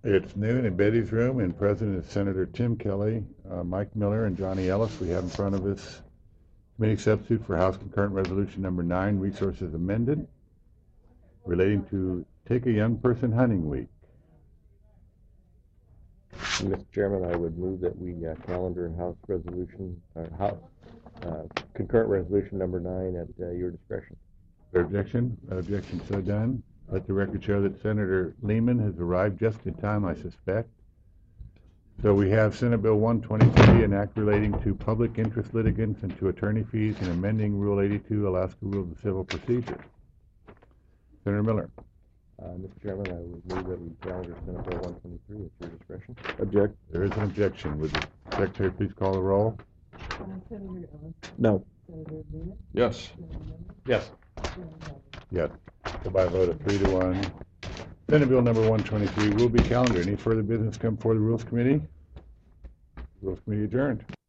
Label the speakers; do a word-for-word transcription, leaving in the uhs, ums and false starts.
Speaker 1: It's noon in Betty's room, and President is Senator Tim Kelly, uh, Mike Miller, and Johnny Ellis. We have in front of us committee substitute for House Concurrent Resolution Number Nine, Resources Amended, relating to Take a Young Person Hunting Week.
Speaker 2: Mister Chairman, I would move that we uh, calendar House Resolution, or House uh, Concurrent Resolution Number Nine at uh, your discretion.
Speaker 1: There objection? That objection so done. Let the record show that Senator Lehman has arrived just in time, I suspect. So we have Senate Bill one twenty-three, an act relating to public interest litigants and to attorney fees, and amending Rule eighty-two, Alaska Rules of Civil Procedure. Senator Miller.
Speaker 2: Uh, Mister Chairman, I would move that we calendar Senate Bill one twenty-three at your discretion.
Speaker 1: Object. There is an objection. Would the Secretary please call the roll?
Speaker 3: Uh, Senator Ellis?
Speaker 2: No.
Speaker 3: Senator Lehman?
Speaker 2: Yes.
Speaker 3: Senator Miller?
Speaker 2: Yes.
Speaker 3: Senator Howard?
Speaker 1: Yes. So by a vote of three to one. Senate Bill number one twenty-three will be calendared. Any further business come before the Rules Committee? Rules Committee adjourned.